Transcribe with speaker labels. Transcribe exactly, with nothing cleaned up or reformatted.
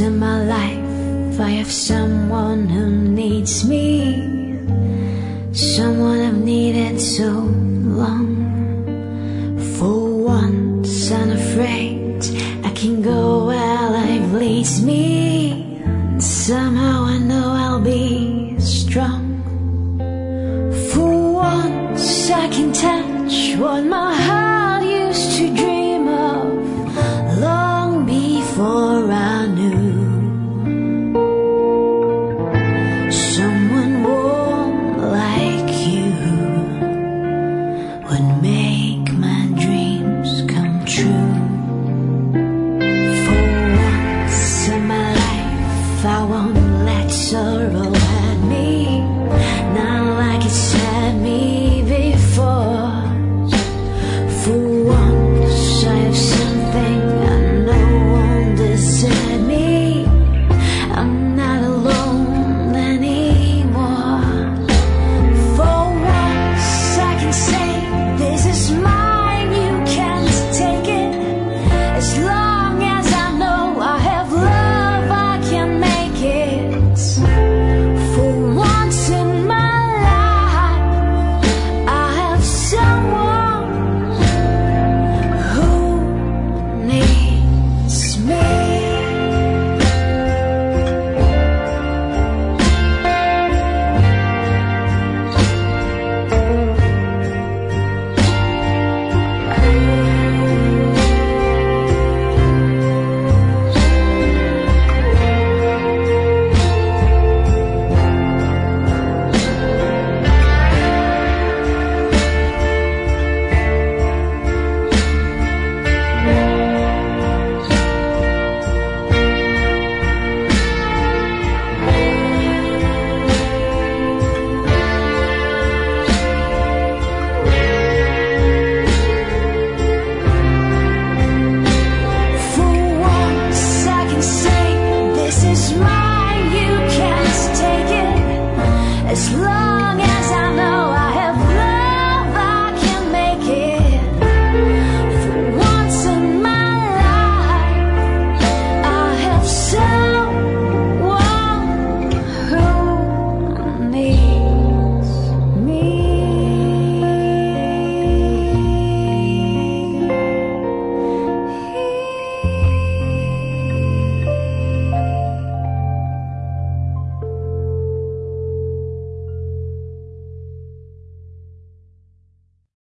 Speaker 1: in my life, I have someone who needs me, someone I've needed so long. For once unafraid, I can go where life leads me, and somehow I know I'll be strong. For once I can touch what my heart used to dream of long before I knew. Someone warm like you would make